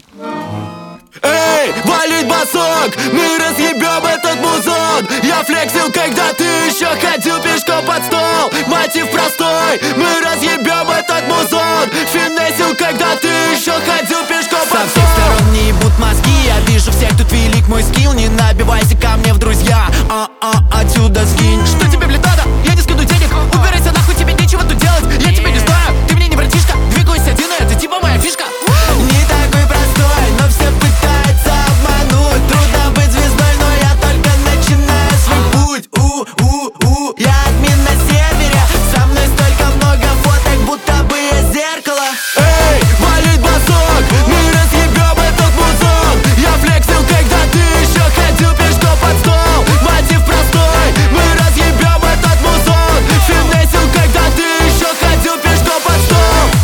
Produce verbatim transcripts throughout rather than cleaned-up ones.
Эй, валить басок, мы разъебем этот музон. Я флексил, когда ты еще ходил пешком под стол. Мотив простой, мы разъебем этот музон. Финесил, когда ты еще ходил пешком под стол. Со всех сторон не ебут мозги, я вижу всех, тут велик мой скилл. Не набивайся ко мне в друзья, а-а, отсюда скинь. Что тебе, блядь, надо? Я не скину денег. Убирайся нахуй, тебе нечего тут делать. Я тебя не знаю, ты мне не братишка. Двигаюсь один, это типа моя фишка. Не такой простой, но все пытаются обмануть. Трудно быть звездой, но я только начинаю свой путь. У-у-у, я админ на сервере. Со мной столько много фоток, будто бы я зеркало. Эй, валить басок, мы разъебем этот музон. Я флексил, когда ты еще ходил пешком под стол. Мотив простой, мы разъебем этот музон. Финесил, когда ты еще ходил пешком под стол.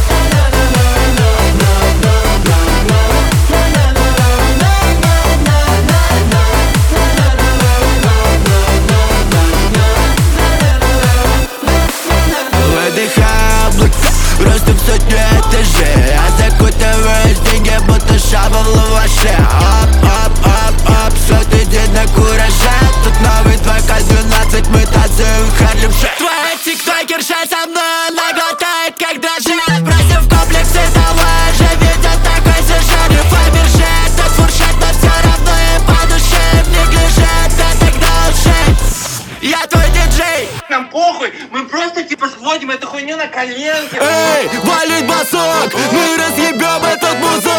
Ростом сотню этажей, а закутываюсь в деньги, будто шаба в лаваше. Оп-оп-оп-оп, сотый день на кураже. Тут новый твой ка двенадцать, мы танцуем Харлем Шейк. Твоя тиктокерша со мной, она глотает как дрожжи. Бросив в комплексы того же, видят такой сюжет. Фаберже, этот фуршет, но все равно им по душе. В неглиже, да тогда лжи. Я твой диджей. Нам похуй, мы просто типа сводим эту хуйню на коленке. Эй, валить басок, мы разъебем этот музон.